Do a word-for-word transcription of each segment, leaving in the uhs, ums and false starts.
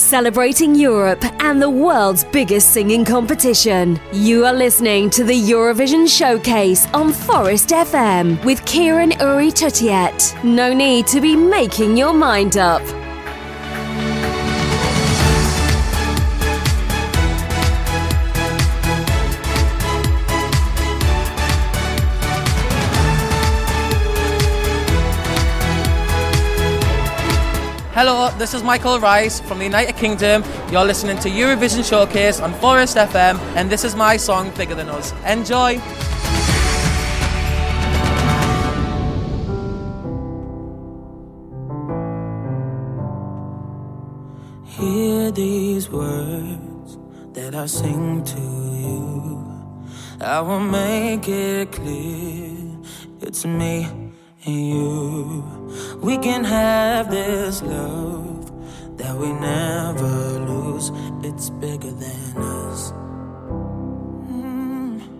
celebrating Europe and the world's biggest singing competition. You are listening to the Eurovision Showcase on Forest F M with Kieran Uri Tutiet. No need to be making your mind up. Hello, this is Michael Rice from the United Kingdom. You're listening to Eurovision Showcase on Forest F M, and this is my song, Bigger Than Us. Enjoy! Hear these words that I sing to you. I will make it clear it's me and you. We can have this love that we never lose. It's bigger than us. Mm.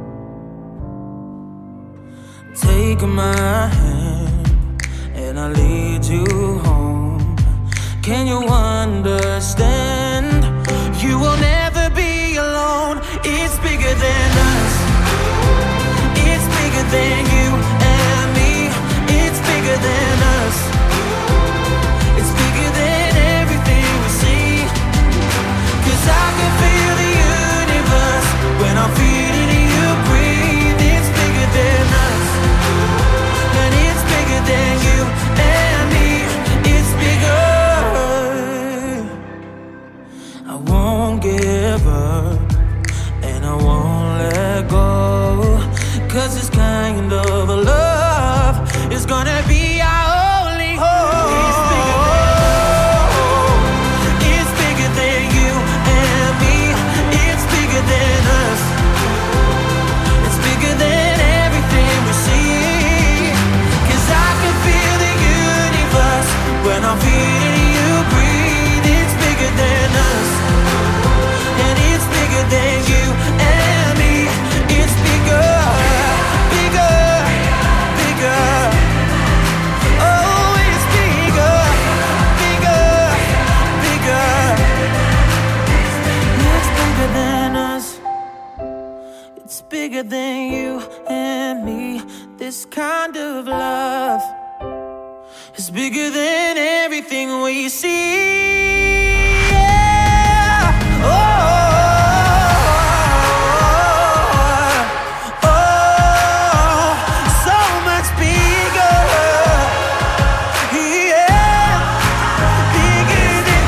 Take my hand and I'll lead you home. Can you understand? You will never be alone. It's bigger than us. It's bigger than you and me. It's bigger than us. It's bigger than everything we see. 'Cause I can feel the universe when I'm feeling you breathe. It's bigger than us. And it's bigger than you and me. It's bigger. I won't give up and I won't let go. 'Cause this kind of a love is gonna be our only hope. It's bigger than, it's bigger than you and me. It's bigger than us. It's bigger than everything we see. 'Cause I can feel the universe when I'm feeling you breathe. It's bigger than us. And it's bigger than you and me. It's bigger. Bigger than you and me. This kind of love is bigger than everything we see. Yeah. Oh, oh, oh, so much bigger. Yeah, bigger than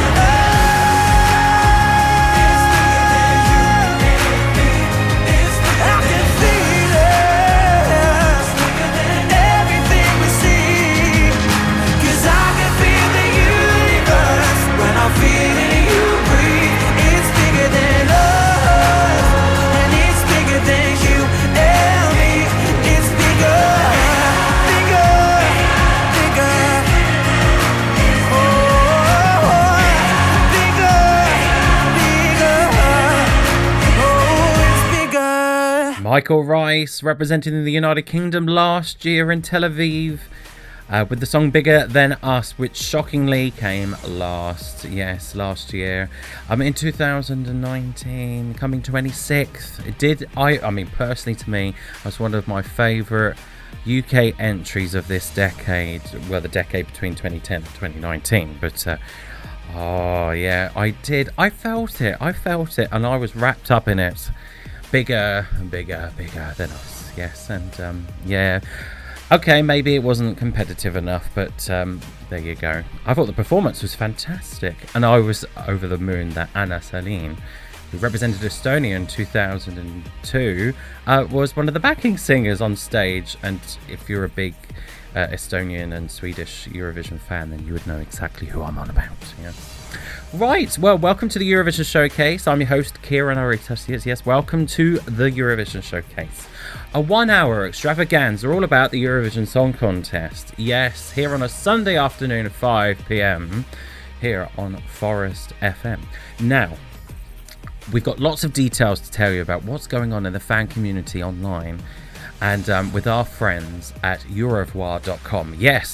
Michael Rice representing the United Kingdom last year in Tel Aviv uh, with the song Bigger Than Us, which shockingly came last, yes, last year. Um, in two thousand nineteen, coming twenty-sixth. It did, I, I mean, personally to me, it was one of my favourite U K entries of this decade, well, the decade between twenty ten and twenty nineteen, but uh, oh yeah, I did, I felt it, I felt it, and I was wrapped up in it. Bigger and bigger, bigger than us, yes, and um, yeah, okay, maybe it wasn't competitive enough, but um, there you go. I thought the performance was fantastic, and I was over the moon that Anna Salin, who represented Estonia in two thousand two, uh, was one of the backing singers on stage, and if you're a big uh, Estonian and Swedish Eurovision fan, then you would know exactly who I'm on about, yeah. Right, well, welcome to the Eurovision Showcase. I'm your host, Kieran Aritas. Yes, welcome to the Eurovision Showcase. A one-hour extravaganza all about the Eurovision Song Contest. Yes, here on a Sunday afternoon at five p.m. here on Forest F M. Now, we've got lots of details to tell you about what's going on in the fan community online and um, with our friends at Eurovoix dot com. Yes,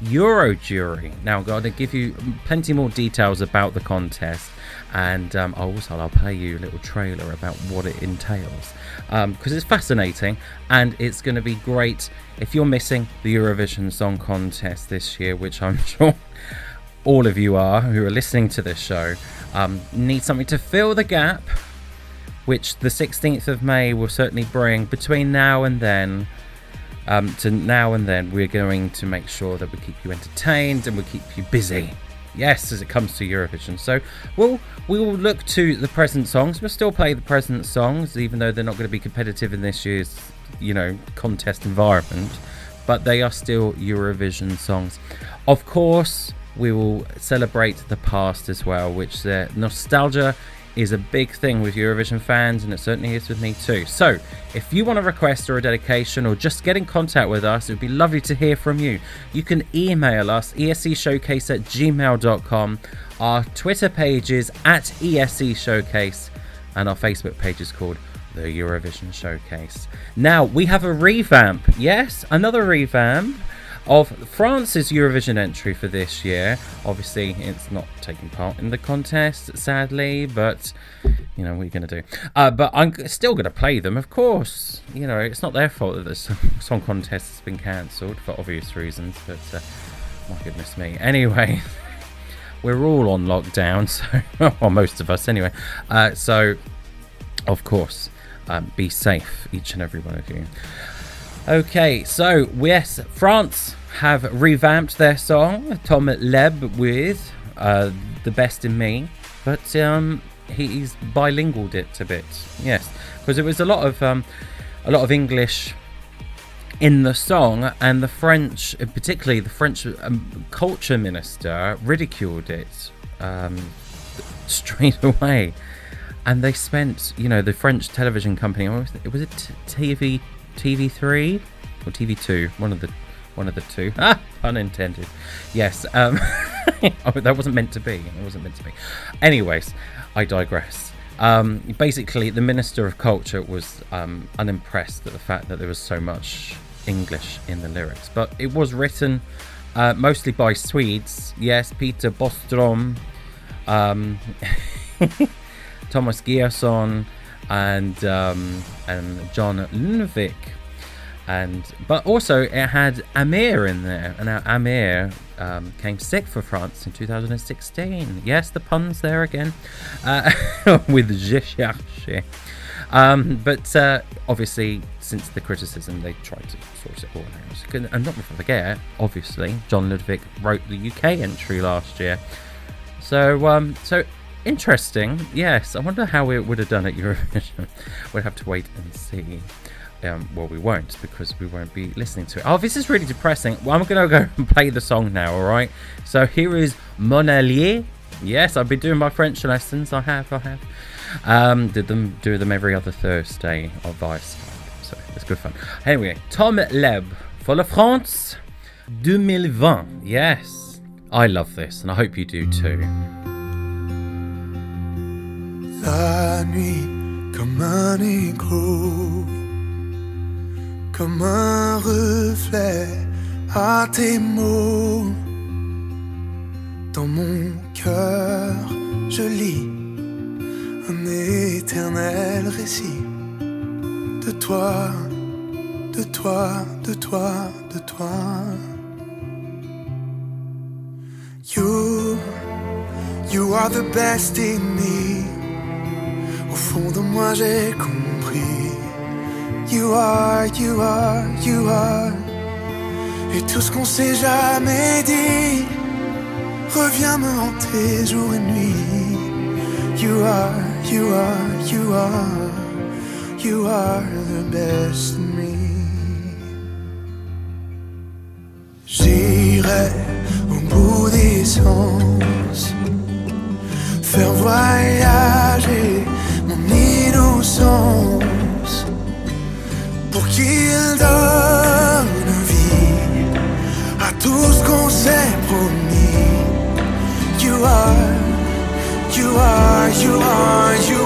Eurojury. Now I'm going to give you plenty more details about the contest, and um, also I'll play you a little trailer about what it entails, because um, it's fascinating, and it's going to be great if you're missing the Eurovision Song Contest this year, which I'm sure all of you are who are listening to this show. Um, need something to fill the gap, which the sixteenth of May will certainly bring. Between now and then, um, to now and then, we're going to make sure that we keep you entertained and we keep you busy. Yes, as it comes to Eurovision. So we'll we will look to the present songs. We'll still play the present songs, even though they're not going to be competitive in this year's, you know, contest environment. But they are still Eurovision songs. Of course, we will celebrate the past as well, which uh, nostalgia is a big thing with Eurovision fans, and it certainly is with me too. So if you want a request or a dedication, or just get in contact with us, it would be lovely to hear from you. You can email us, E S C showcase at gmail dot com. Our Twitter page is at E S C showcase, and our Facebook page is called the Eurovision Showcase. Now we have a revamp, yes, another revamp of France's Eurovision entry for this year. Obviously, it's not taking part in the contest, sadly, but, you know, what are you going to do? Uh, but I'm still going to play them, of course. You know, it's not their fault that the song contest has been cancelled for obvious reasons, but, uh, my goodness me. Anyway, we're all on lockdown, so, or most of us anyway. Uh, so, of course, um, be safe, each and every one of you. Okay, so yes, France have revamped their song, Tom Leb with uh, The Best in Me, but um, he's bilingualed it a bit, yes, because there was a lot of um, a lot of English in the song, and the French, particularly the French um, culture minister, ridiculed it um, straight away, and they spent, you know, the French television company, was it, was it T V? T V three or T V two, one of the one of the two. Ah, pun intended. Yes, um, oh, that wasn't meant to be. It wasn't meant to be. Anyways, I digress. Um, basically, the Minister of Culture was um, unimpressed at the fact that there was so much English in the lyrics, but it was written uh, mostly by Swedes. Yes, Peter Bostrom, um, Thomas Gierson, and um, and John Lundvik, and but also it had Amir in there, and now Amir um, came sick for France in two thousand sixteen. Yes, the puns there again, uh, with Je cherche. Um, but uh, obviously, since the criticism, they tried to sort it all out. And not to forget, obviously, John Lundvik wrote the U K entry last year, so um, so. Interesting, yes. I wonder how it would have done at Eurovision. We'll have to wait and see. Um, well, we won't, because we won't be listening to it. Oh, this is really depressing. Well, I'm going to go and play the song now, alright? So here is Mon Allié. Yes, I've been doing my French lessons. I have, I have. Um, did them, do them every other Thursday or vice. So it's good fun. Anyway, Tom Leb for La France twenty twenty. Yes, I love this, and I hope you do too. La nuit comme un écho, comme un reflet à tes mots. Dans mon cœur, je lis un éternel récit de toi, de toi, de toi, de toi. You, you are the best in me. Au fond de moi j'ai compris. You are, you are, you are. Et tout ce qu'on s'est jamais dit revient me hanter jour et nuit. You are, you are, you are. You are the best in me. J'irai au bout des sens, faire voyager mon innocence pour qu'il donne vie à tout ce qu'on s'est promis. You are, you are, you are, you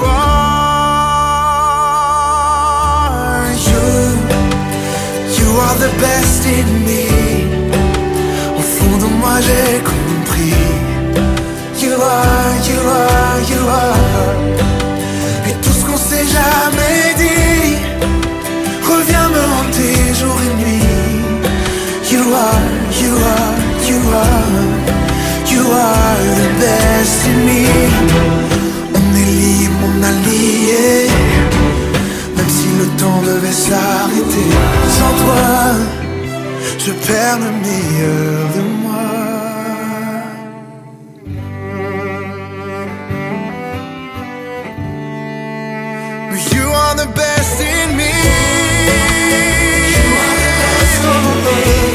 are. You, you are the best in me. Au fond you are, you are, you are the best in me. On est libre, on a lié, même si le temps devait s'arrêter. Sans toi, je perds le meilleur de moi. But you are the best in me. You are the best in me.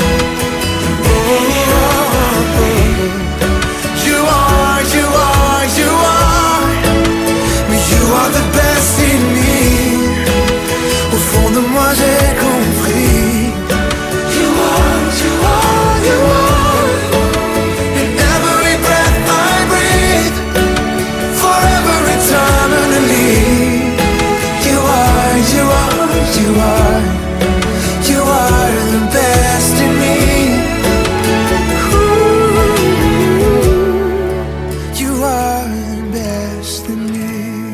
Moi j'ai compris. You are, you are, you are. In every breath I breathe, forever eternally. You are, you are, you are. You are the best in me. Ooh, you are the best in me.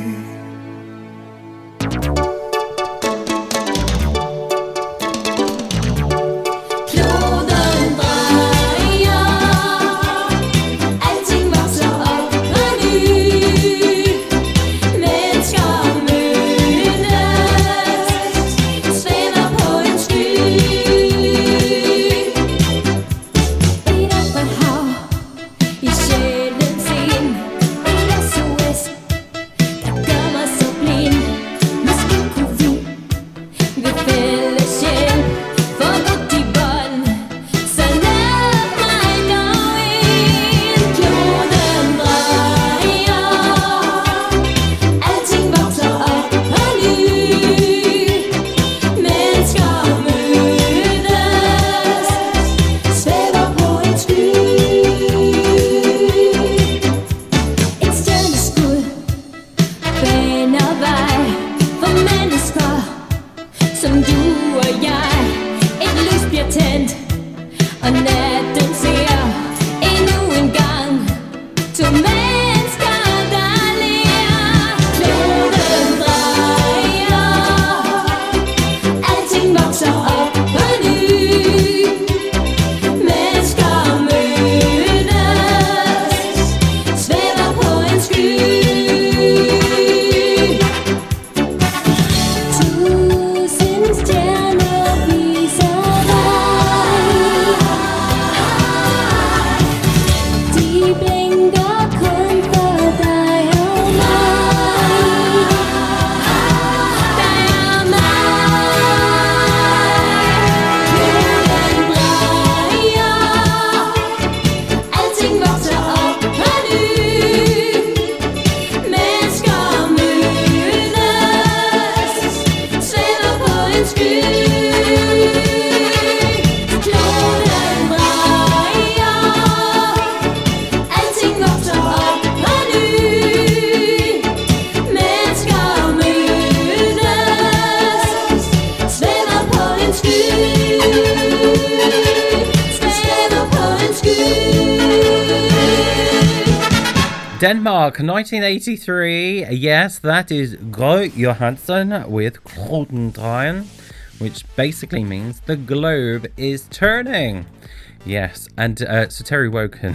Denmark, nineteen eighty-three. Yes, that is Gro Johansson with Klodendrejen, which basically means the globe is turning. Yes, and uh, so Terry Wogan,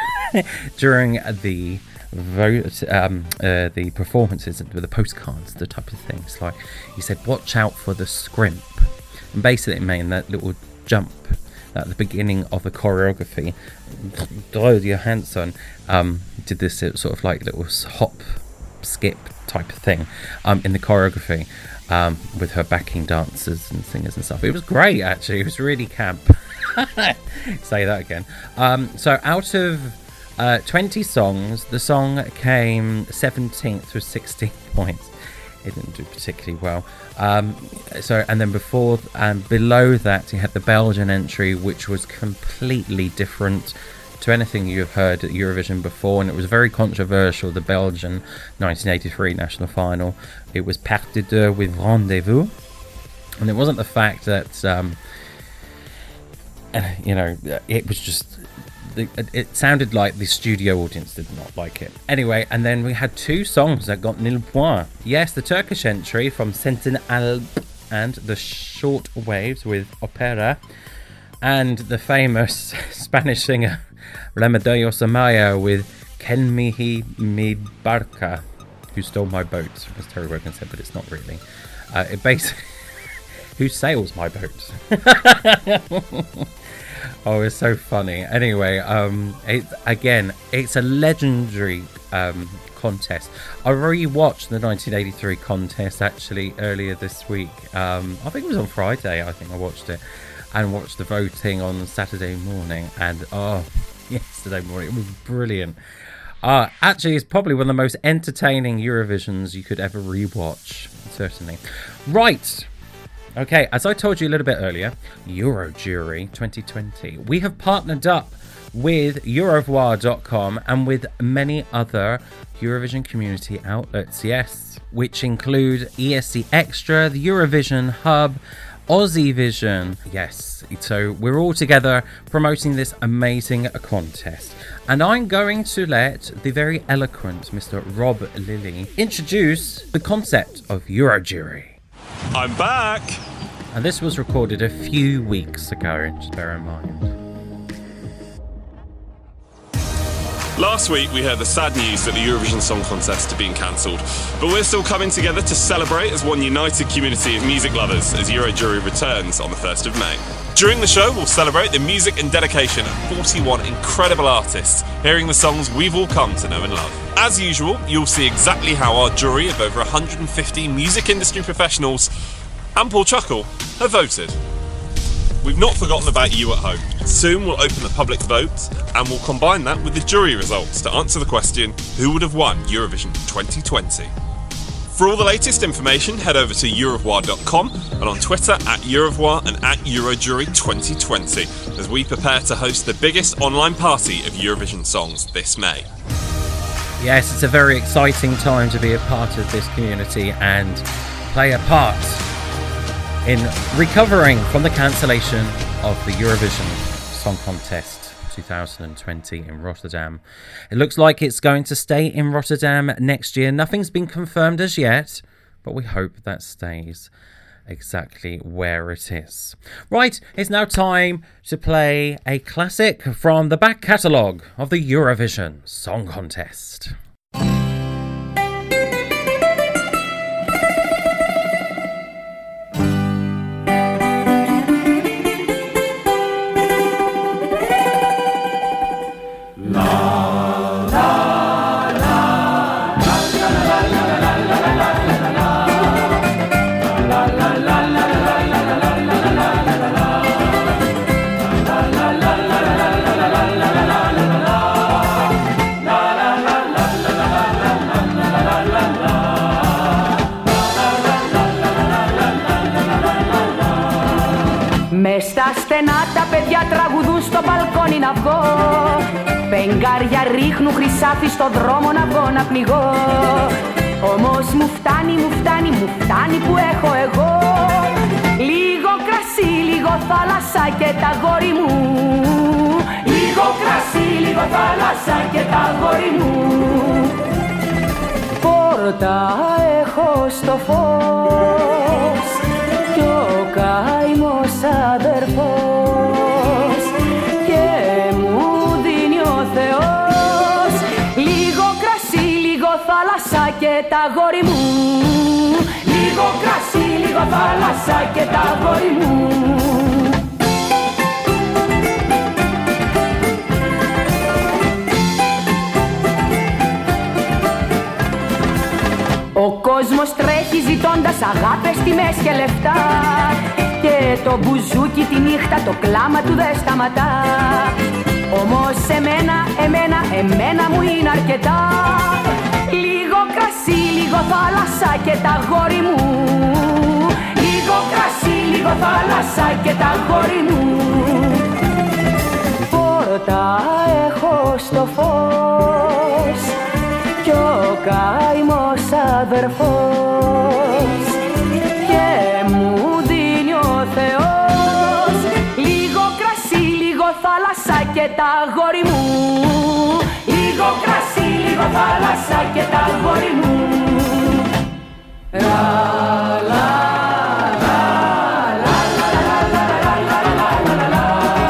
during the vote, um, uh, the performances with the postcards, the type of things, like he said, watch out for the scrimp. And basically it meant that little jump at the beginning of the choreography. Gro Johansson um, did this sort of like little hop, skip type of thing um, in the choreography um, with her backing dancers and singers and stuff. It was great, actually. It was really camp. Say that again. Um, so out of uh, twenty songs, the song came seventeenth with sixteen points. It didn't do particularly well. Um, so, and then before and below that, you had the Belgian entry, which was completely different to anything you've heard at Eurovision before, and it was very controversial. The Belgian nineteen eighty-three national final. It was Part de Deux with Rendezvous, and it wasn't the fact that um, you know it was just. It sounded like the studio audience did not like it. Anyway, and then we had two songs that got nil point. Yes, the Turkish entry from Sentin Alp and the Short Waves with Opera, and the famous Spanish singer Remedios Amaya with Ken Mihi Mi Barca, Who Stole My Boat, as Terry Wogan said, but it's not really. Uh, it basically, who sails my boat? Oh, it's so funny. Anyway, um, it, again, it's a legendary um, contest. I rewatched the nineteen eighty-three contest actually earlier this week. Um, I think it was on Friday. I think I watched it and watched the voting on Saturday morning. And oh, yesterday morning, it was brilliant. Uh, actually, it's probably one of the most entertaining Eurovisions you could ever rewatch. Certainly. Right. Okay, as I told you a little bit earlier, Eurojury twenty twenty. We have partnered up with Eurovoix dot com and with many other Eurovision community outlets, yes, which include E S C Extra, the Eurovision Hub, Aussie Vision, yes. So we're all together promoting this amazing contest. And I'm going to let the very eloquent Mister Rob Lilly introduce the concept of Eurojury. I'm back! And this was recorded a few weeks ago, just bear in mind. Last week we heard the sad news that the Eurovision Song Contest had been cancelled, but we're still coming together to celebrate as one united community of music lovers as Eurojury returns on the first of May. During the show we'll celebrate the music and dedication of forty-one incredible artists, hearing the songs we've all come to know and love. As usual, you'll see exactly how our jury of over one hundred fifty music industry professionals and Paul Chuckle have voted. We've not forgotten about you at home. Soon we'll open the public vote and we'll combine that with the jury results to answer the question, who would have won Eurovision twenty twenty? For all the latest information, head over to Eurovoix dot com and on Twitter at Eurovoix and at Eurojury twenty twenty as we prepare to host the biggest online party of Eurovision songs this May. Yes, it's a very exciting time to be a part of this community and play a part in recovering from the cancellation of the Eurovision Song Contest twenty twenty in Rotterdam. It looks like it's going to stay in Rotterdam next year. Nothing's been confirmed as yet, but we hope that stays exactly where it is. Right, it's now time to play a classic from the back catalogue of the Eurovision Song Contest. Μες στα στενά τα παιδιά τραγουδούν στο μπαλκόνι να βγω. Πενγκάρια ρίχνουν χρυσάφι στο δρόμο να βγω να πνιγώ. Όμως μου φτάνει, μου φτάνει, μου φτάνει που έχω εγώ. Λίγο κρασί, λίγο θάλασσα και τα γόρι μου. Λίγο κρασί, λίγο θάλασσα και τα γόρι μου. Πόρτα έχω στο φως κι ο καημός αδερφός και μου δίνει ο Θεός λίγο κρασί, λίγο θάλασσα και τα γόρι μου. Λίγο κρασί, λίγο θάλασσα και τα γόρι μου. Ο κόσμος τρέχει ζητώντας αγάπες, τιμές και λεφτά και το μπουζούκι τη νύχτα το κλάμα του δεν σταματά. Όμως εμένα, εμένα, εμένα μου είναι αρκετά. Λίγο κρασί, λίγο θάλασσα και τα γόρι μου. Λίγο κρασί, λίγο θάλασσα και τα γόρι μου. Πόρτα έχω στο φως κι ο καημός αδερφός και μου δίνει ο Θεός λίγο κρασί, λίγο θάλασσα και τα γόρι μου. Λίγο κρασί, λίγο θάλασσα και τα γόρι μου. Ρα, λα, λα, λα, λα, λα, λα, λα, λα, λα, λα, λα.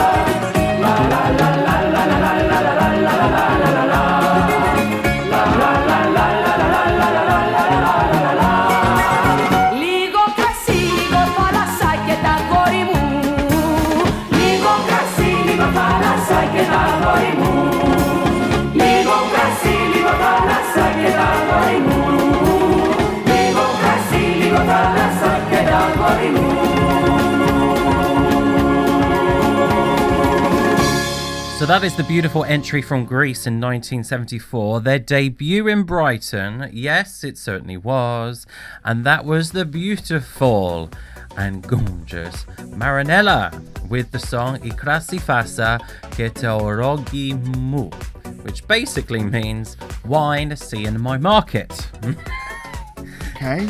θάλασσα και τα αγόρι μου. Λίγο κρασί, λίγο θάλασσα και τα αγόρι μου. Λίγο κρασί, λίγο θάλασσα και τα αγόρι μου. So that is the beautiful entry from Greece in nineteen seventy-four, their debut in Brighton. Yes, it certainly was. And that was the beautiful and gorgeous Marinella with the song I krasi fasa ke te orogi mu, which basically means wine see in my market. Okay.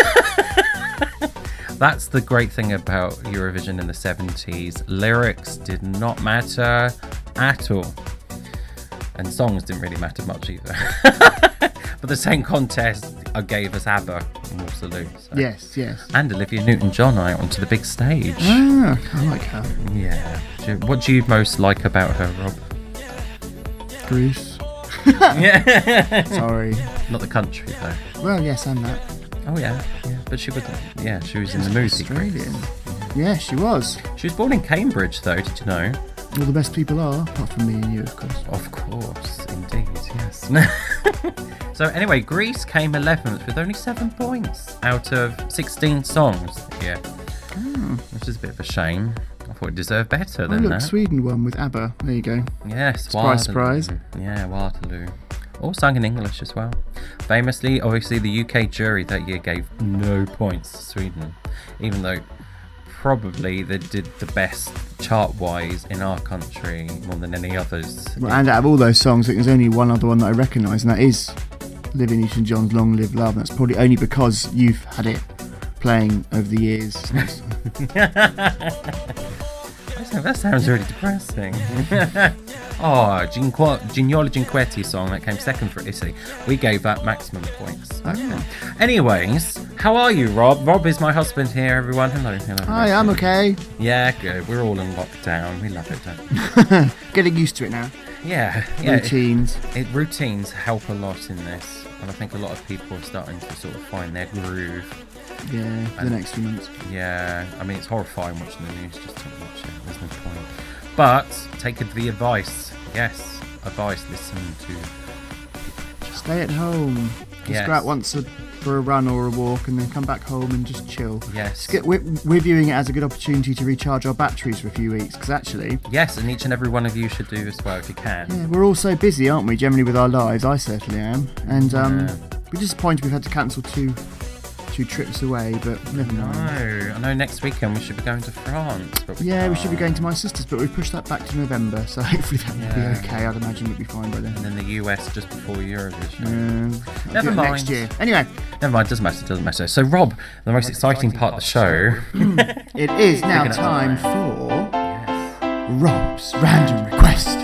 That's the great thing about Eurovision in the seventies. Lyrics did not matter at all. And songs didn't really matter much either. But the same contest I gave us ABBA and Waterloo. So. Yes, yes. And Olivia Newton-John out onto the big stage. Ah, I like her. Yeah. Do you, what do you most like about her, Rob? Greece. Yeah. Sorry. Not the country, though. Well, yes, and that. Oh, yeah. yeah. But she was, yeah, she was in the movie. Australian. Yeah, she was. She was born in Cambridge, though, did you know? All the best people are, apart from me and you, of course. Of course, indeed, yes. So anyway, Greece came eleventh with only seven points out of sixteen songs. Yeah, mm. which is a bit of a shame. I thought it deserved better than oh, look, that. Sweden won with ABBA. There you go. Yes, surprise, Waterloo. surprise. Yeah, Waterloo. All sung in English as well. Famously, obviously, the U K jury that year gave no points to Sweden, even though probably they did the best chart-wise in our country more than any others. Well, and out of all those songs, I think there's only one other one that I recognise, and that is Olivia Newton-John's Long Live Love. And that's probably only because you've had it playing over the years. That sounds really depressing. Oh, Ginqu- Gignola Cinquetti song that came second for Italy. We gave that maximum points. Oh. Anyways, how are you, Rob? Rob is my husband here, everyone. Hello, hello. Hi, I'm okay. Yeah, good. We're all in lockdown. We love it, don't we? Getting used to it now. Yeah. yeah routines. It, it, routines help a lot in this. And I think a lot of people are starting to sort of find their groove. Yeah, for the next few months. Yeah, I mean, it's horrifying watching the news. Just don't watch it. There's no point. But take the advice. Yes, advice. Listen to. Stay at home. Just yes. go out once a, for a run or a walk, and then come back home and just chill. Yes. Get, we're, we're viewing it as a good opportunity to recharge our batteries for a few weeks, because actually. Yes, and each and every one of you should do as well if you can. Yeah, we're all so busy, aren't we? Generally with our lives. I certainly am, and um, yeah. we're disappointed we've had to cancel two. two trips away, but never mind. No, I know next weekend we should be going to France. But we yeah, can't. we should be going to my sister's, but we pushed that back to November, so hopefully that will yeah. be okay. I'd imagine we'll be fine by then. And then the U S just before Eurovision. Uh, never mind. Next year. Anyway. Never mind, doesn't matter, doesn't matter. So, Rob, the most exciting, exciting part of the show. It is now time for yes. Rob's Random Request.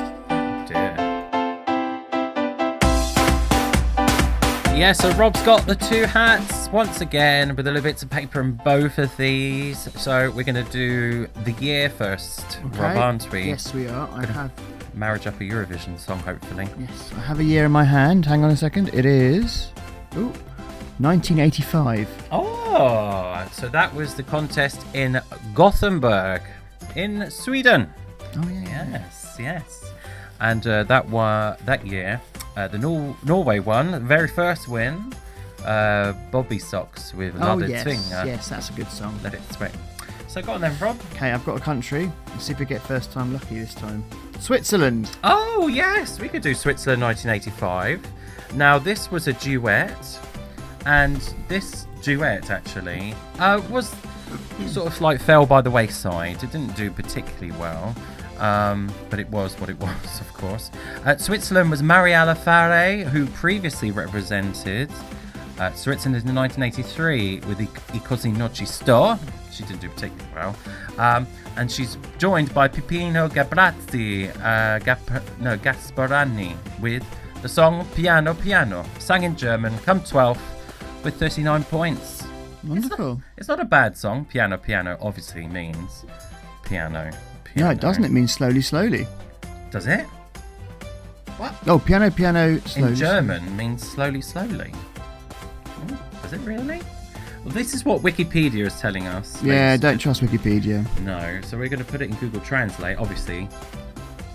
Yeah, so Rob's got the two hats once again with a little bits of paper in both of these. So we're going to do the year first, okay. Rob, aren't we? Yes, we are. I have marriage up a Eurovision song, hopefully. Yes, I have a year in my hand. Hang on a second. It is ooh, nineteen eighty-five. Oh, so that was the contest in Gothenburg, in Sweden. Oh yeah. Yes, yes. And uh, that wa- that year. Uh, the Nor- Norway won, the very first win. Uh, Bobby Socks with Oh Lade yes, Tvinga. yes, that's a good song. Let it swing. So go on then, Rob. Okay, I've got a country. Let's see if we get first time lucky this time. Switzerland. Oh yes, we could do Switzerland nineteen eighty-five. Now this was a duet, and this duet actually uh, was sort of like fell by the wayside. It didn't do particularly well. Um, but it was what it was, of course. Uh, Switzerland was Mariella Fare, who previously represented uh, Switzerland in nineteen eighty-three with I Così Non Ci Sto. She didn't do particularly well. Um, and she's joined by Pipino Gabrazzi, uh, Gap- no, Gasparani with the song Piano Piano, sung in German, come twelfth with thirty-nine points. Wonderful. It's not, it's not a bad song. Piano Piano obviously means piano. No, it doesn't. It means slowly, slowly. Does it? What? Oh, piano, piano, slowly. In German slowly. Means slowly, slowly. Oh, does it really? Well, this is what Wikipedia is telling us. Yeah, don't trust Wikipedia. No, so we're going to put it in Google Translate, obviously.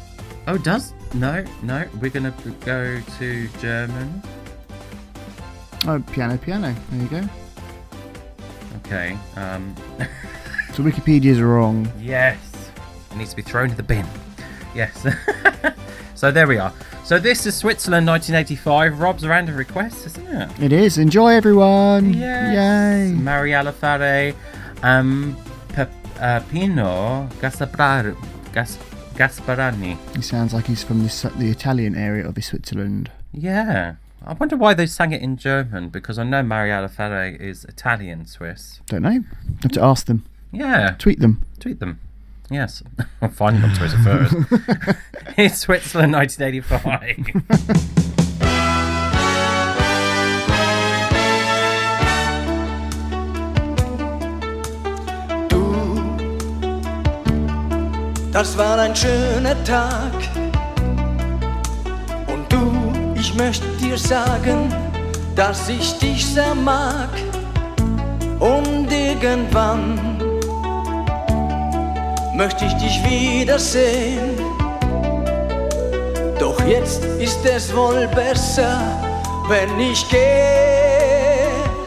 Oh, does? No, no. We're going to go to German. Oh, piano, piano. There you go. Okay. Um. So Wikipedia's wrong. Yes. It needs to be thrown in the bin. Yes. So there we are. So this is Switzerland nineteen eighty-five. Rob's random request, isn't it? It is. Enjoy, everyone. Yes. Yay. Mariella Fare. Um, Pe- uh, Pino Gaspar- Gas- Gasparani. He sounds like he's from the, the Italian area of Switzerland. Yeah. I wonder why they sang it in German, because I know Mariella Fare is Italian Swiss. Don't know. Have to ask them. Yeah. Tweet them. Tweet them. Yes. I'll find them on Twitter first. It's Switzerland nineteen eighty-five. Du, das war ein schöner Tag. Und du, ich möchte dir sagen, dass ich dich sehr mag. Und irgendwann möchte ich dich wiedersehen. Doch jetzt ist es wohl besser, wenn ich gehe.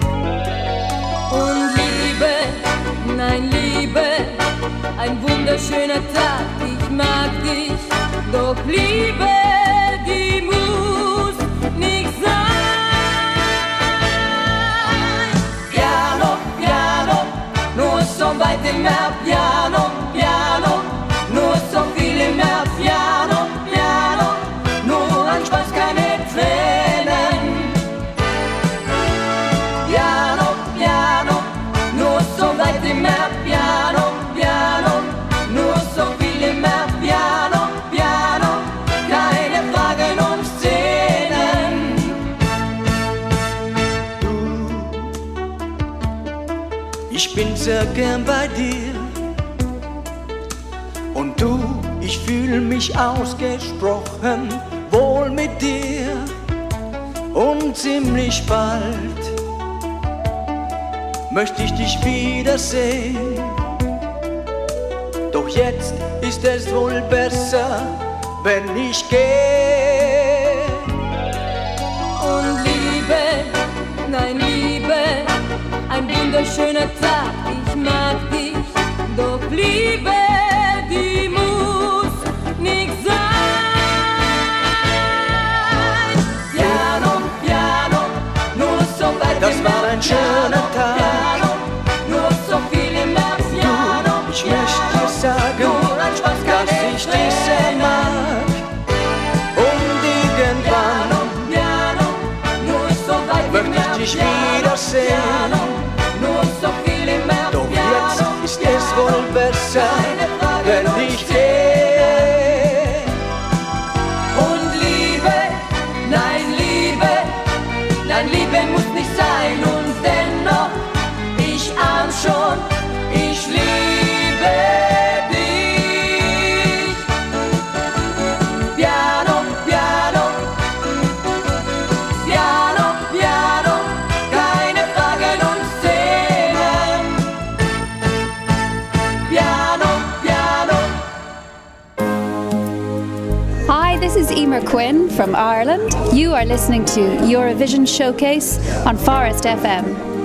Und Liebe, nein Liebe, ein wunderschöner Tag, ich mag dich. Doch Liebe, die muss nicht sein. Piano, piano, nur so weit im Meer, piano. Piano, nur so viel im Meer, Piano, Piano, nur ein Spaß, keine Tränen. Piano, Piano, nur so weit im Meer, Piano, Piano, nur so viel im Meer, Piano, Piano, keine Fragen und Szenen. Du, ich bin sehr gern bei dir. Und du, ich fühle mich ausgesprochen wohl mit dir. Und ziemlich bald möchte ich dich wiedersehen. Doch jetzt ist es wohl besser, wenn ich gehe. Und Liebe, nein Liebe, ein wunderschöner Tag, ich mag dich. Doch Liebe, die muss nicht sein. Piano, Piano, nur so weit Das im war Meer, ein schöner Piano, Tag. Piano, nur so viel im Meer, Piano, Du, ich möchte dir sagen, nur ein Spaß, dass keine ich dich sehr Tränen. mag. Und irgendwann Piano, nur so weit im möchte Meer, ich dich Piano, wiedersehen. Piano, nur so viel im Meer, Doch Piano, jetzt ist es wohl besser, keine Fragen wenn und ich gehe. Und Liebe, nein Liebe, nein Liebe muss nicht sein. Und dennoch, ich ahn schon, ich liebe dich. Piano, Piano, Piano, Piano, keine Fragen und Szenen. Piano, Piano. Hi, this is Emer Quinn from Ireland. You are listening to Eurovision Showcase on Forest F M.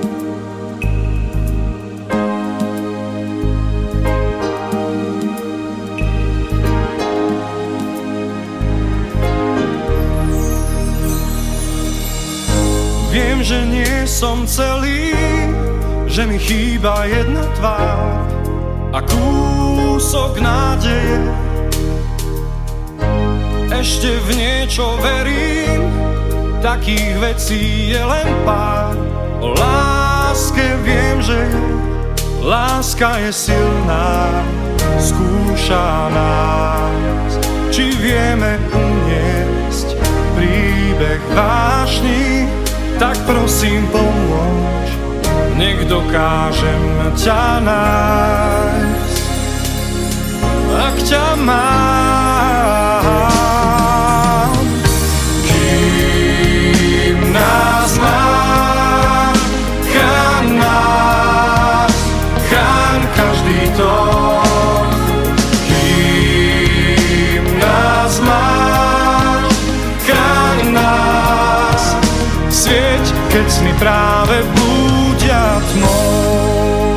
Viem, že nie som celý, že mi chýba jedna tvár a kúsok nádeje. Ešte v niečo verím, takých vecí je len pár. O láske viem, že láska je silná, skúša nás, či vieme uniesť príbeh vážny. Tak prosím pomôž, nech dokážem ťa nájsť. Ak ťa mám, kým nás má, chráň nás, chráň každý tón. Kým nás má, keď sny práve búdia tmou.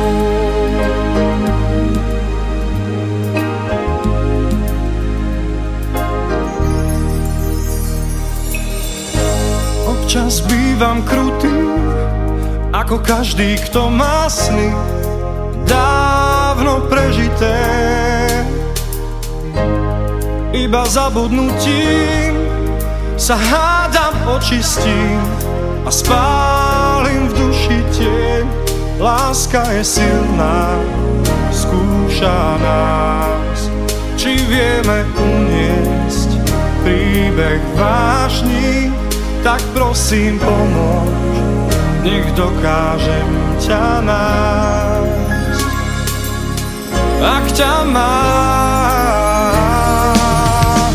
Občas bývam krutý, ako každý, kto má sny dávno prežité. Iba zabudnutím sa hádam očistím a spálim v duši tieň. Láska je silná, skúša nás, či vieme uniesť príbeh vážny. Tak prosím pomôž, nech dokážem ťa nájsť. Ak ťa mám,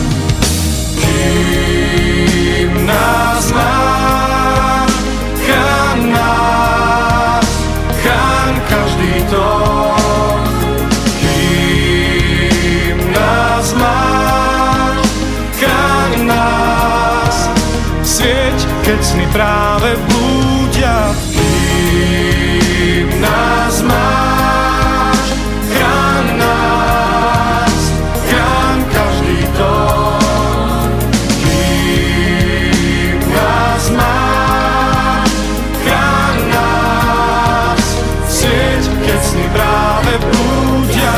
kým nás má, chráň nás, chráň každý tók. Kým nás máš, chráň nás, svieť, keď sny práve blúdia. Kým nás máš, chráň nás, chráň každý tók. Kým nás máš, chráň nás, svieť, keď sny práve blúdia.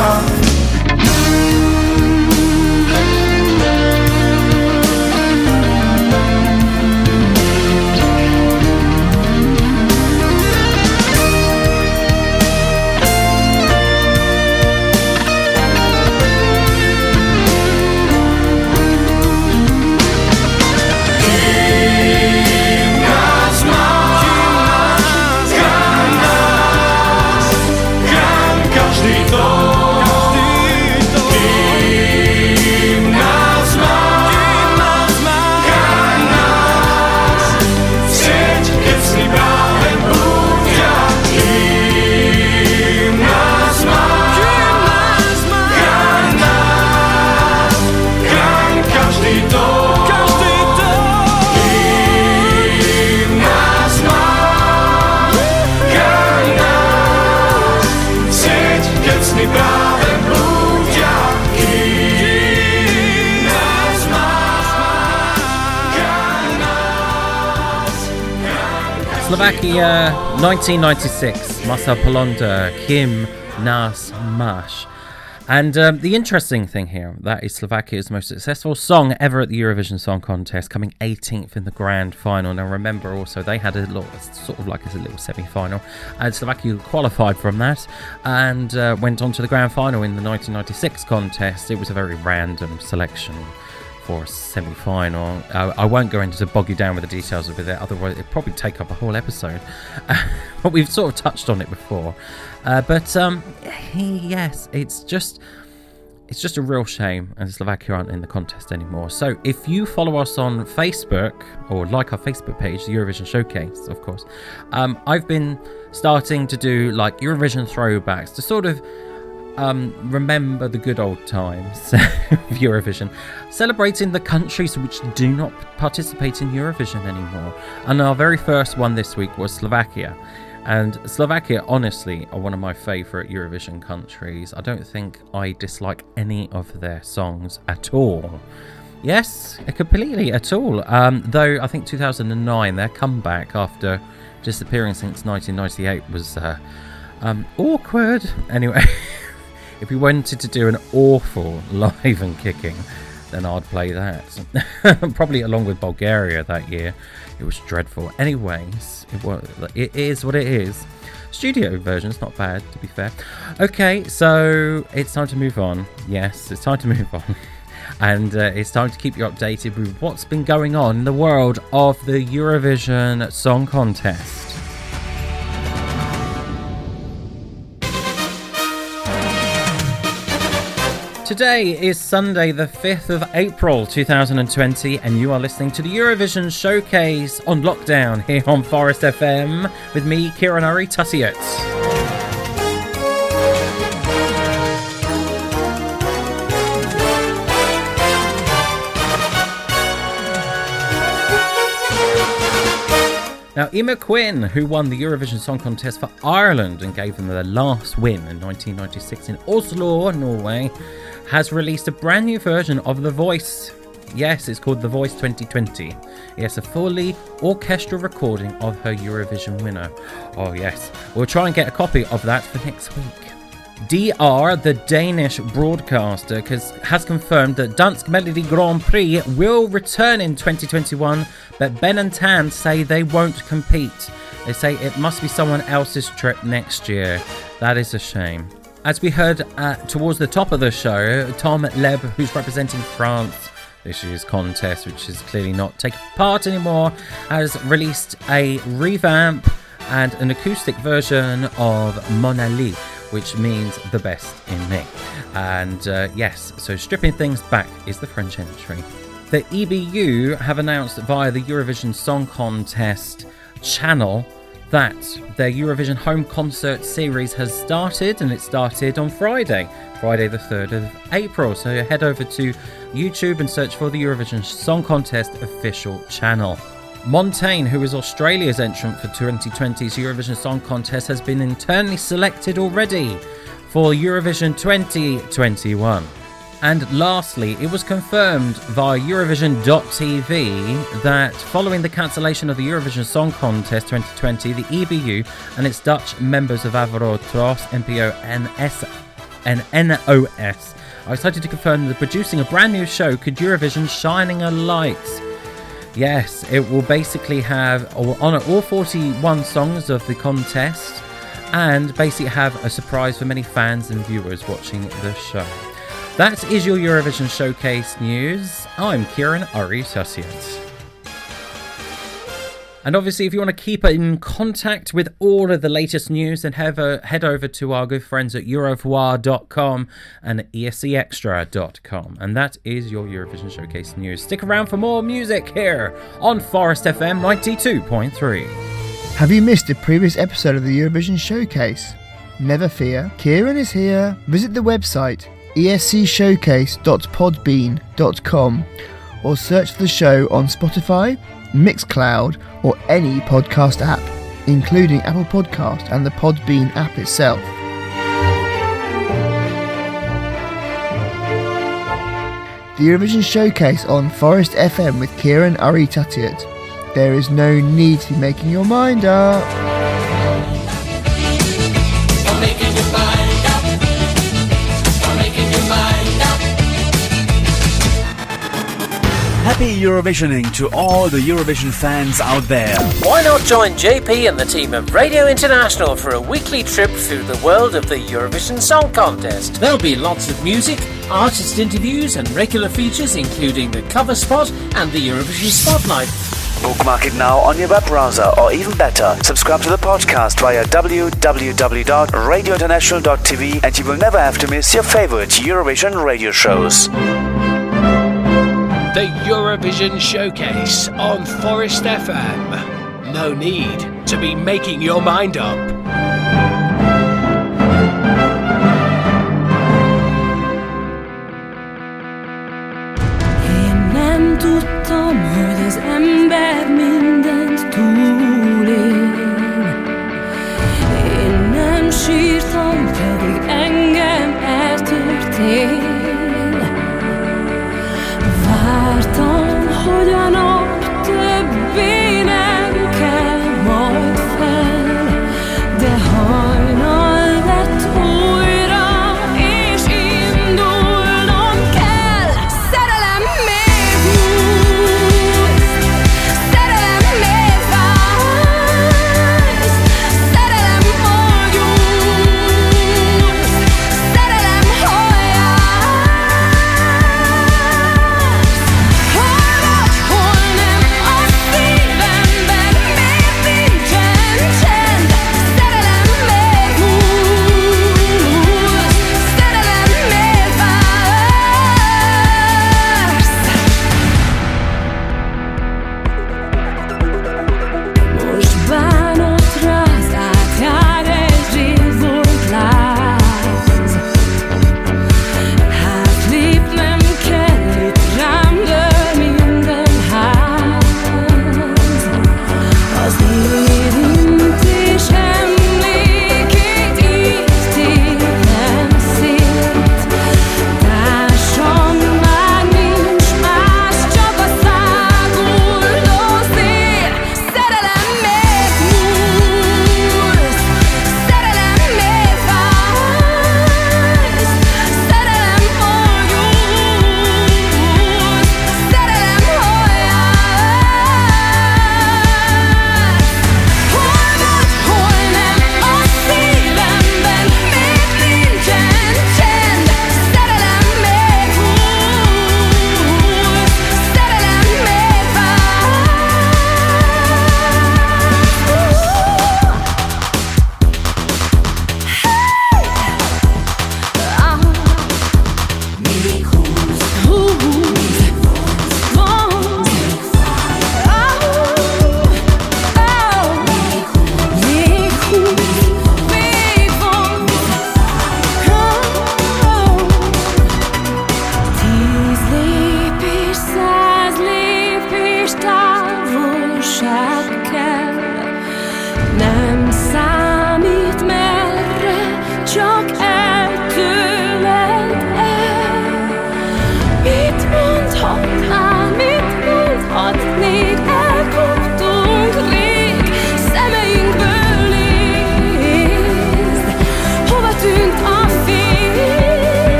Slovakia, nineteen ninety-six, Marcel Polonda, Kim Nas Mash. And um, the interesting thing here, that is Slovakia's most successful song ever at the Eurovision Song Contest, coming eighteenth in the grand final. Now remember also, they had a little, sort of like a little semi-final, and Slovakia qualified from that and uh, went on to the grand final in the nineteen ninety-six contest. It was a very random selection for a semi-final. Uh, I won't go into to bog you down with the details of it, otherwise it'd probably take up a whole episode. But we've sort of touched on it before. Uh, but um, yes, it's just it's just a real shame, and Slovakia aren't in the contest anymore. So if you follow us on Facebook or like our Facebook page, the Eurovision Showcase, of course, um, I've been starting to do like Eurovision throwbacks to sort of Um, remember the good old times of Eurovision, celebrating the countries which do not participate in Eurovision anymore. And our very first one this week was Slovakia. And Slovakia, honestly, are one of my favourite Eurovision countries. I don't think I dislike any of their songs at all. Yes, completely at all. Um, though I think two thousand nine, their comeback after disappearing since nineteen ninety-eight was uh, um, awkward. Anyway. If we wanted to do an awful live and kicking, then I'd play that. Probably along with Bulgaria that year. It was dreadful. Anyways, it, was, it is what it is. Studio version's not bad, to be fair. Okay, so it's time to move on. Yes, it's time to move on. And uh, it's time to keep you updated with what's been going on in the world of the Eurovision Song Contest. Today is Sunday the fifth of April two thousand twenty, and you are listening to the Eurovision Showcase on lockdown here on Forest F M with me, Kieran Uri Tuttiett. Now, Emer Quinn, who won the Eurovision Song Contest for Ireland and gave them their last win in nineteen ninety-six in Oslo, Norway, has released a brand new version of The Voice. Yes, it's called The Voice twenty twenty. Yes, a fully orchestral recording of her Eurovision winner. Oh yes, we'll try and get a copy of that for next week. D R, the Danish broadcaster, has confirmed that Dansk Melodi Grand Prix will return in twenty twenty-one, but Ben and Tan say they won't compete. They say it must be someone else's trip next year. That is a shame. As we heard uh, towards the top of the show, Tom Leb, who's representing France this year's contest, which is clearly not taking part anymore, has released a revamp and an acoustic version of Mon Ali, which means the best in me. And uh, yes, so stripping things back is the French entry. The E B U have announced via the Eurovision Song Contest channel that their Eurovision Home Concert series has started, and it started on Friday, Friday the third of April. So head over to YouTube and search for the Eurovision Song Contest official channel. Montaigne, who is Australia's entrant for twenty twenty's Eurovision Song Contest, has been internally selected already for Eurovision twenty twenty-one. And lastly, it was confirmed via Eurovision dot T V that following the cancellation of the Eurovision Song Contest twenty twenty, the E B U and its Dutch members of Avro Tros, N P O, N S and N O S are excited to confirm that producing a brand new show called Eurovision Shining a Light. Yes, it will basically have honour all forty-one songs of the contest and basically have a surprise for many fans and viewers watching the show. That is your Eurovision Showcase news. I'm Kieran Uri-Tussiett. And obviously, if you want to keep in contact with all of the latest news, then head over, head over to our good friends at Eurovoix dot com and E S C Extra dot com. And that is your Eurovision Showcase news. Stick around for more music here on Forest F M ninety-two point three. Have you missed a previous episode of the Eurovision Showcase? Never fear, Kieran is here. Visit the website E S C showcase dot podbean dot com or search for the show on Spotify, Mixcloud or any podcast app, including Apple Podcast and the Podbean app itself. The Eurovision Showcase on Forest F M with Kieran Uri-Tussiett. There is no need to be making your mind up. I'm making your mind up. I'm making your mind up. Happy Eurovisioning to all the Eurovision fans out there. Why not join J P and the team of Radio International for a weekly trip through the world of the Eurovision Song Contest? There'll be lots of music, artist interviews and regular features including the cover spot and the Eurovision Spotlight. Bookmark it now on your web browser, or even better, subscribe to the podcast via w w w dot radio international dot t v and you will never have to miss your favorite Eurovision radio shows. The Eurovision Showcase on Forest F M. No need to be making your mind up. Én nem tudtam, hogy az ember mindent túlél. Én nem sírtam, pedig engem eltörtél. Vártam, hogy a nap többé nem kell majd fel, de hajnal lett újra, és indulnom kell. Szerelem még múlt, szerelem még válsz, szerelem vagyunk,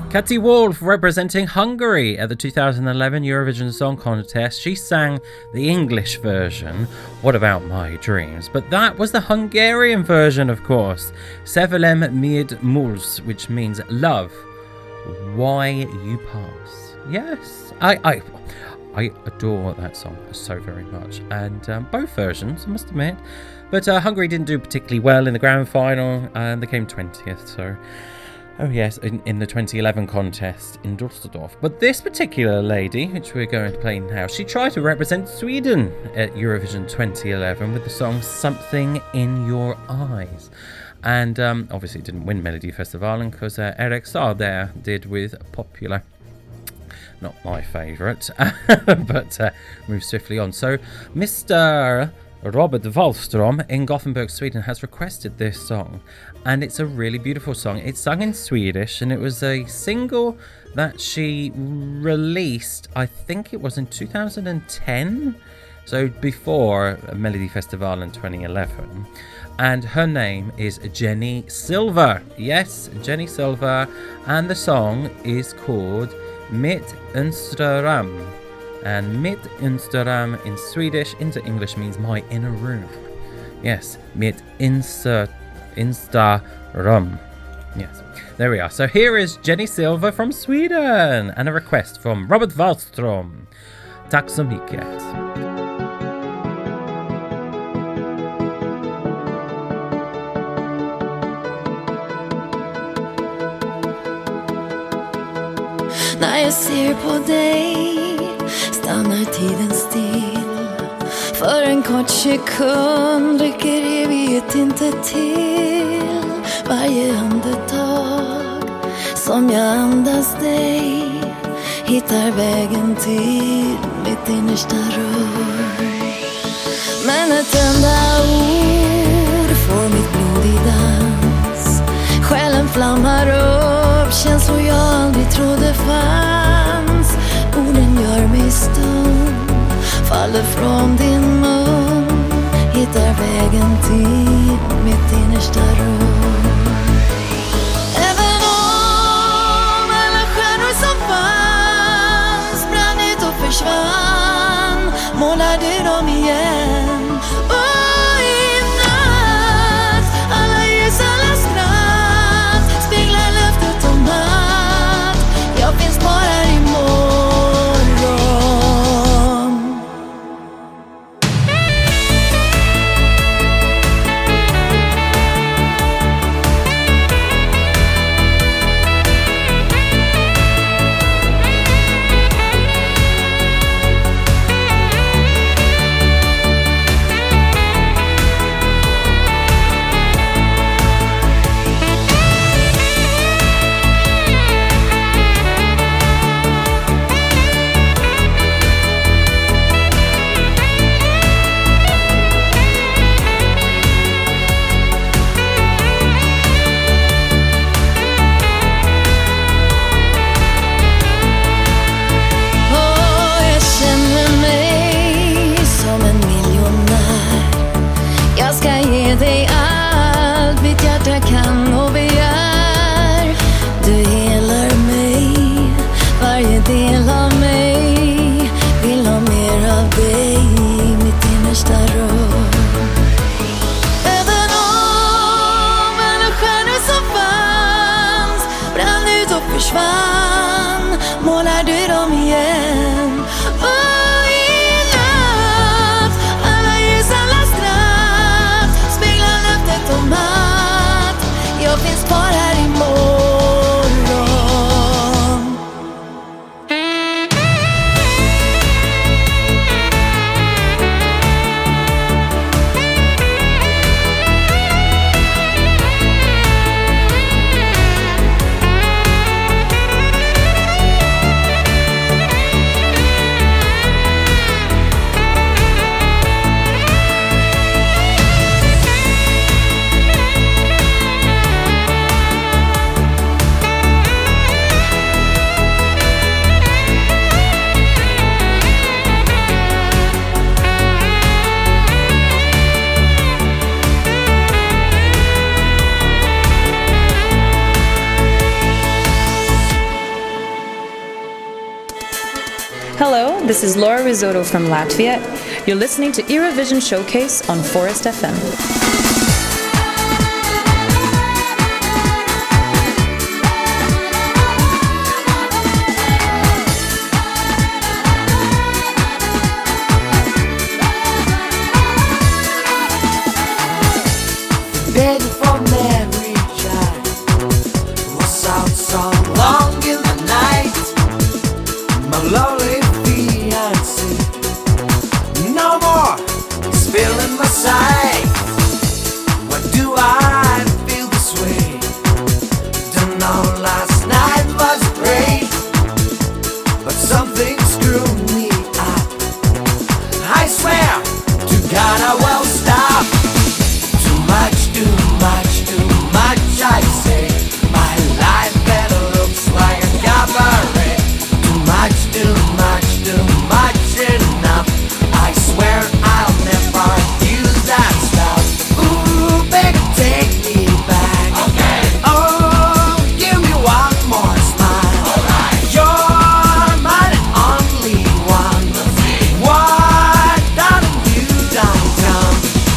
Katy Wolf representing Hungary at the two thousand eleven Eurovision Song Contest. She sang the English version, What About My Dreams? But that was the Hungarian version, of course. Sevelem Mied Muls, which means love, why you pass. Yes, I I, I adore that song so very much. And um, both versions, I must admit. But uh, Hungary didn't do particularly well in the grand final, and they came twentieth, so... Oh yes, in, in the twenty eleven contest in Düsseldorf. But this particular lady, which we're going to play now, she tried to represent Sweden at Eurovision twenty eleven with the song Something in Your Eyes. And um, obviously it didn't win Melodifestivalen because uh, Erik Saade did with Popular. Not my favourite, but uh, move swiftly on. So Mister Robert Wallström in Gothenburg, Sweden has requested this song, and it's a really beautiful song. It's sung in Swedish, and it was a single that she released, I think it was in two thousand ten, so before Melodifestivalen twenty eleven, and her name is Jenny Silver. Yes, Jenny Silver, and the song is called Mitt Instagram. And Mitt Instagram in Swedish into English means my inner room. Yes, Mitt Insta Instagram. Yes, there we are. So here is Jenny Silver from Sweden and a request from Robert Wallström. Tack så mycket. När jag ser på dig stannar tiden still. För en kort sekund räcker evighet inte till. Varje andetag som jag andas dig hittar vägen till mitt innersta rum. Men ett enda ord får mitt blod i dans. Själen flammar upp, känslor jag aldrig trodde fanns. Orden gör mig stum, faller från din mun. Hittar vägen till mitt innersta rum. Även om alla stjärnor som fanns brann ut och försvann, målar du dem igen. Och i natt, alla ljus, alla skratt speglar löftet om natt. Jag finns bara imorgon. Hello, this is Laura Risotto from Latvia. You're listening to Eurovision Showcase on Forest F M. Begging for marriage, I was out so long in the night. My lonely fiancé, no more, he's feeling my sight. Why do I feel this way? Don't know, last night was great, but something screwed me up. I swear to God I will stop. Too much, too much, too much, I say. My life better looks like a cabaret. Too much, too much, too much, enough. I swear I'll never use that stuff. Ooh, baby, take me back. Okay. Oh, give me one more smile. Alright. You're my only one. Let's see. Why don't you downtown?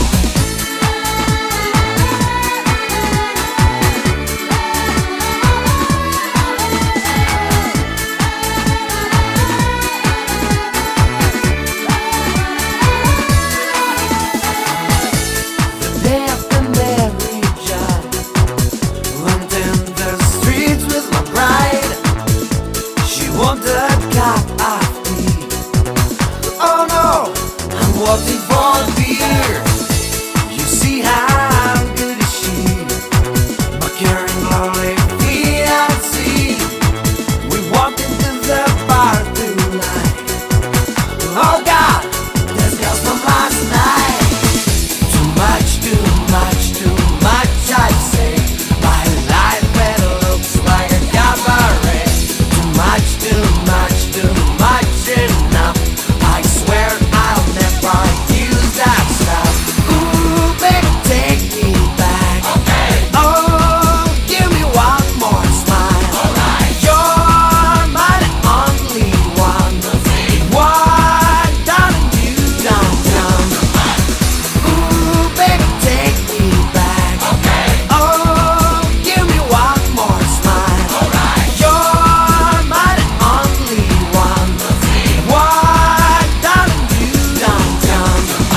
Day after marriage, I went in the streets with my bride. She wanted a cup of tea. Oh no, I'm wanting for beer. You see how good is she? My caring lonely fiancé. We walked into the bar tonight. Oh God, this girl's from last night. Too much, too much, too much, I say. My life better looks like a cabaret. Too much, too much, too much, enough. I swear I'll never use that stuff. Ooh, baby, take me back. Okay. Oh, give me one more smile. Alright. You're my only one. Let's see. Why don't you downtown? Ooh, baby, take me back. Okay. Oh, give me one more smile. Alright. You're my only one. Let's see. Why don't you downtown?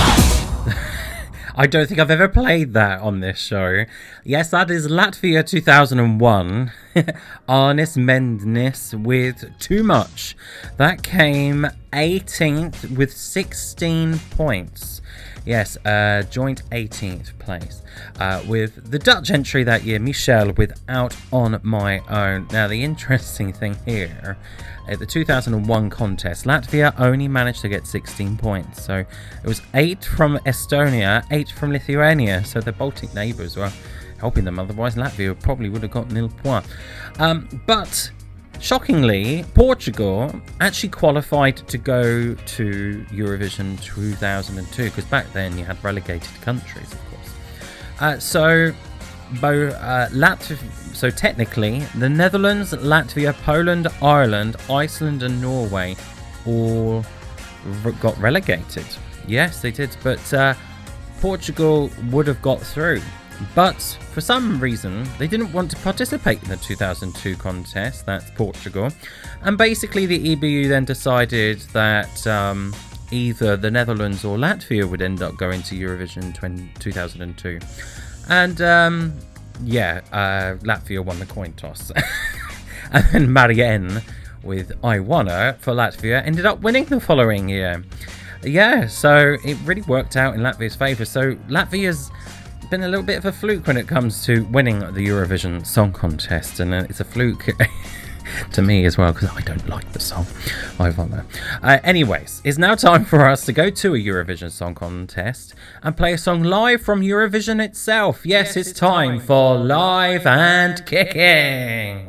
I don't think I've ever played that on this show. Yes, that is Latvia two thousand one. Arnis Mendnis with Too Much. That came eighteenth with sixteen points. Yes, uh, joint eighteenth place. Uh, with the Dutch entry that year, Michelle with Out on My Own. Now, the interesting thing here, at the two thousand one contest, Latvia only managed to get sixteen points. So it was eight from Estonia, eight from Lithuania. So the Baltic neighbours were helping them. Otherwise, Latvia probably would have got nil points. Um, but shockingly, Portugal actually qualified to go to Eurovision two thousand two, because back then you had relegated countries, of course. Uh, so, bo- uh, Lat- so technically, the Netherlands, Latvia, Poland, Ireland, Iceland, and Norway all re- got relegated. Yes, they did, but uh, Portugal would have got through. But for some reason, they didn't want to participate in the two thousand two contest. That's Portugal. And basically, the E B U then decided that um, either the Netherlands or Latvia would end up going to Eurovision two thousand two. And um, yeah, uh, Latvia won the coin toss. And then Marianne with I Wanna for Latvia ended up winning the following year. Yeah, so it really worked out in Latvia's favour. So Latvia's been a little bit of a fluke when it comes to winning the Eurovision Song Contest, and it's a fluke to me as well, because I don't like the song. I wanna. Uh, anyways, it's now time for us to go to a Eurovision Song Contest and play a song live from Eurovision itself. Yes, yes it's, it's time, time for Live and Kicking.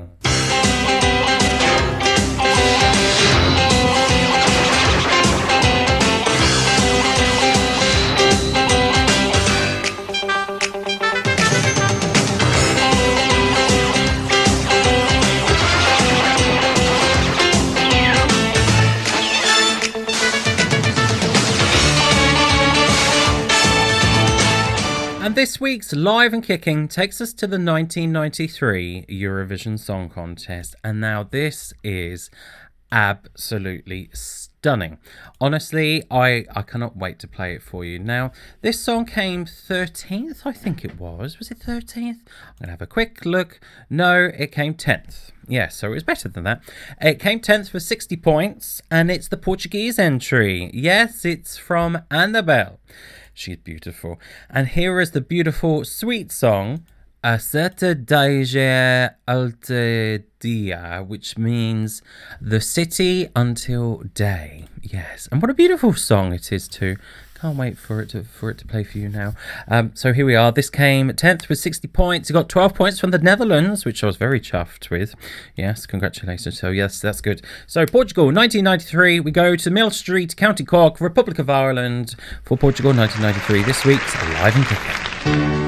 this week's Live and Kicking takes us to the nineteen ninety-three Eurovision Song Contest. And now this is absolutely stunning. Honestly, I, I cannot wait to play it for you. Now, this song came thirteenth, I think it was. Was it thirteenth? I'm going to have a quick look. No, it came tenth. Yes, so it was better than that. It came tenth for sixty points, and it's the Portuguese entry. Yes, it's from Annabelle. She's beautiful. And here is the beautiful, sweet song, Acerta Daige Alte Dia, which means the city until day. Yes, and what a beautiful song it is too. Can't wait for it to for it to play for you now. Um, so here we are. This came tenth with sixty points. It got twelve points from the Netherlands, which I was very chuffed with. Yes, congratulations. So yes, that's good. So Portugal, nineteen ninety-three. We go to Mill Street, County Cork, Republic of Ireland for Portugal, nineteen ninety-three. This week's Live and Kicking.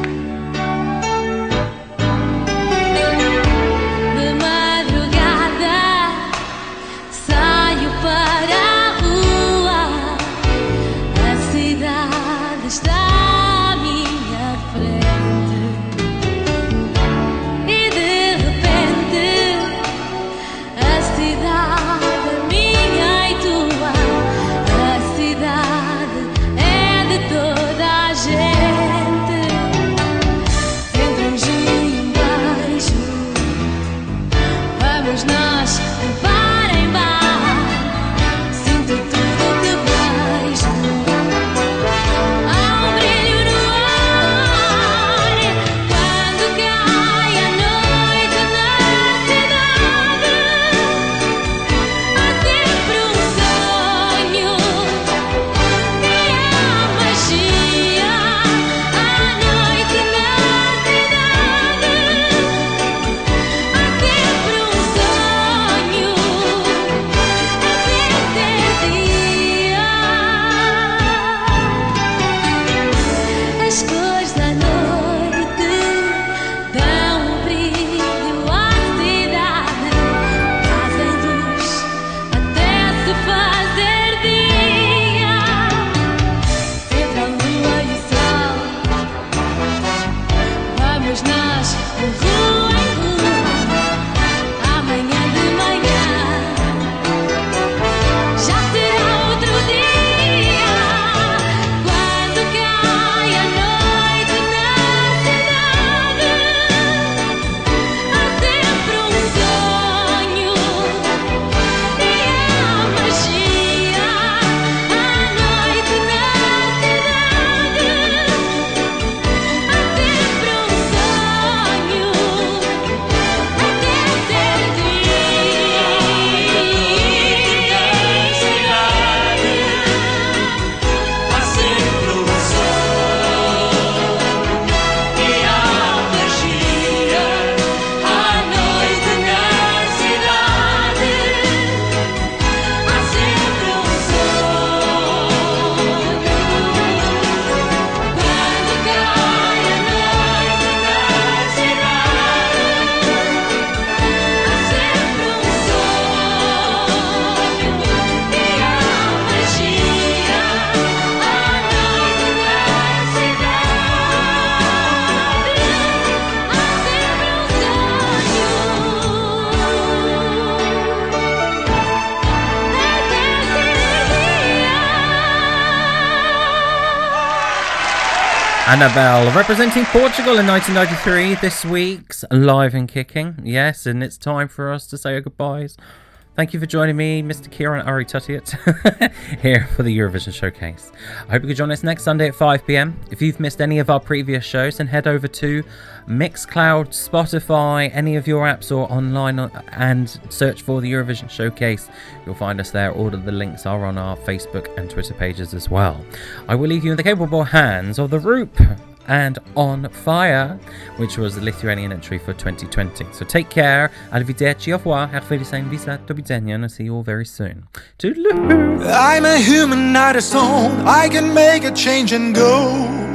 Annabelle, representing Portugal in nineteen ninety-three, this week's Live and Kicking. Yes, and it's time for us to say our goodbyes. Thank you for joining me, Mister Kieran Uri Tuttiett, here for the Eurovision Showcase. I hope you can join us next Sunday at five p.m. If you've missed any of our previous shows, then head over to Mixcloud, Spotify, any of your apps or online and search for the Eurovision Showcase. You'll find us there. All of the links are on our Facebook and Twitter pages as well. I will leave you in the capable hands of the Roop and On Fire, which was the Lithuanian entry for twenty twenty. So take care, arrivederci, au revoir, herfelisain visat, do widzenia, and I'll see you all very soon. Toodaloo! I'm a human, not a stone. I can make a change and go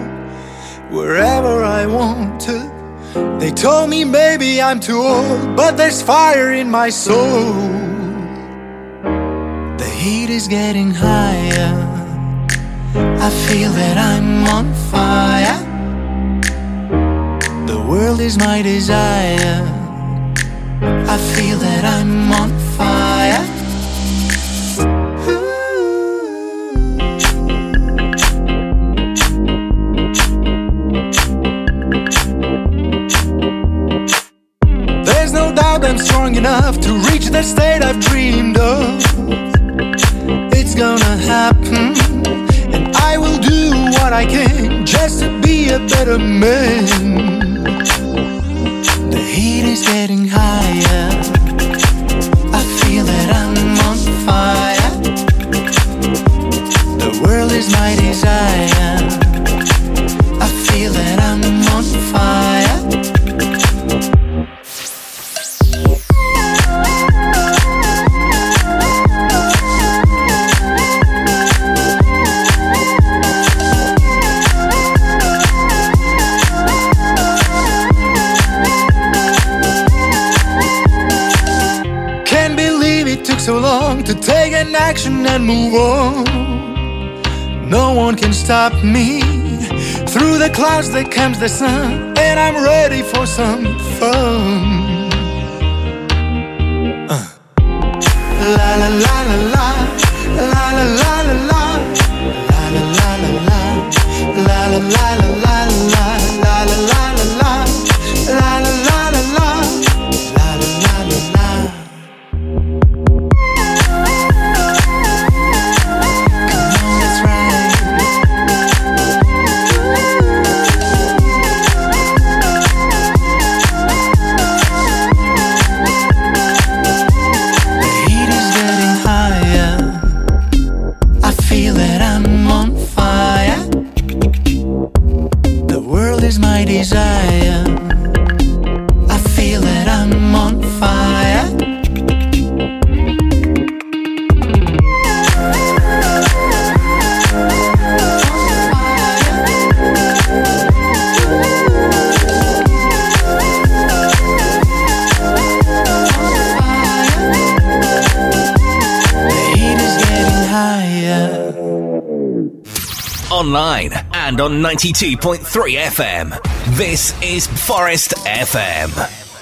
wherever I want to. They told me maybe I'm too old, but there's fire in my soul. The heat is getting higher. I feel that I'm on fire. world is my desire. I feel that I'm on fire. There's no doubt I'm strong enough to reach the state I've dreamed of. It's gonna happen, and I will do what I can just to be a better man. The heat is getting higher. I feel that I'm on fire. The world is my desire. I feel that I'm on fire. So long to take an action and move on. No one can stop me. Through the clouds there comes the sun, and I'm ready for some fun. uh. La la la la la, la la la la la, la la la la la, la la la la la, la la la la la, la la la la la, la la la la la. Desire. I feel that I'm on fire. The heat is getting higher. Online and on ninety-two point three F M. This is Forest F M.